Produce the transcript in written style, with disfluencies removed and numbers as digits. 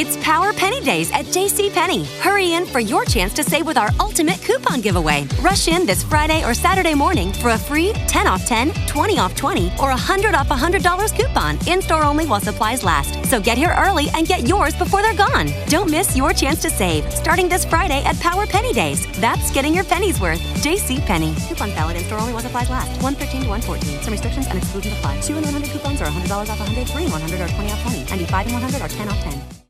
It's Power Penny Days at JCPenney. Hurry in for your chance to save with our ultimate coupon giveaway. Rush in this Friday or Saturday morning for a free 10 off 10, 20 off 20, or 100 off $100 coupon. In-store only while supplies last. So get here early and get yours before they're gone. Don't miss your chance to save. Starting this Friday at Power Penny Days. That's getting your pennies worth. JCPenney. Coupon valid in-store only while supplies last. 113 to 114. Some restrictions and exclusions apply. 2 and 100 coupons are $100 off 100, 3 and 100 are 20 off 20. 95 and 100 are 10 off 10.